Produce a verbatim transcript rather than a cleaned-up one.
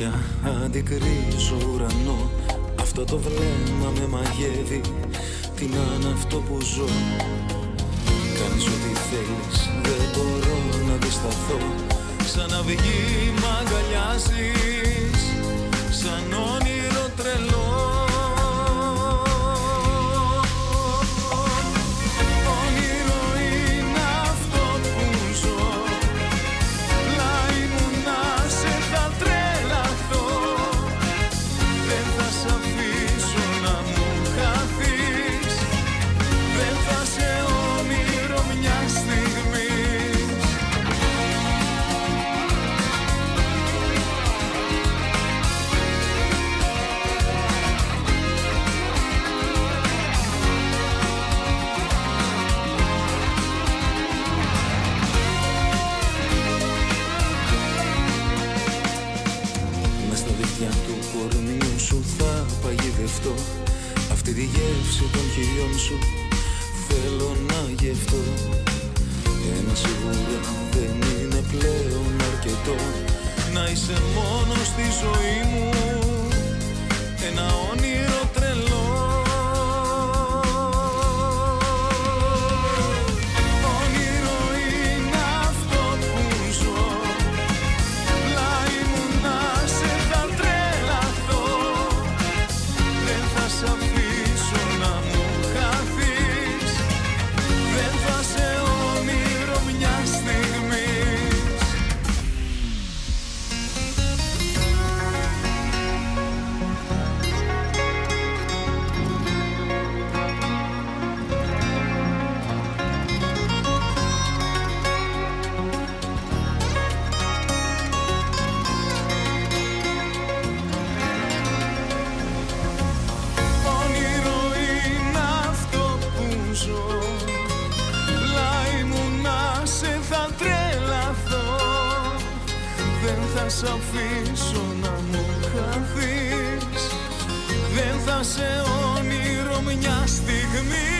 μάτια αντικρίζω ουρανό. Αυτό το βλέμμα με μαγεύει. Τι να είναι αυτό που ζω. Κάνεις ό,τι θέλεις, δεν μπορώ να αντισταθώ. Σαν αυγή μ' αγκαλιάζεις, σαν όνειρο τρελό. Όνειρο είναι αυτό που ζω. Πλάι μου να σε θα τρελαθώ. Δεν θα σ' αφήσω να μου χαθείς. Δεν θα σε όνειρο μια στιγμή. Του κορμιού σου θα παγιδευτώ. Αυτή τη γεύση των χιλιών σου θέλω να γευτώ. Ένα σίγουρα δεν είναι πλέον αρκετό. Να είσαι μόνο στη ζωή μου. Ένα όνειρο τρελό. Όνειρο είναι αυτό που ζω. Πλάι μου να σε θα τρελαθώ. Δεν θα σ' αφήσω να μου χαθείς. Δεν θα σε όνειρο μια στιγμής. Όνειρο είναι αυτό που ζω. Πλάι μου να σε θα τρελαθώ. Δεν θα σ' αφήσω να μου χαθείς. Δεν θα σε όνειρο μια στιγμή.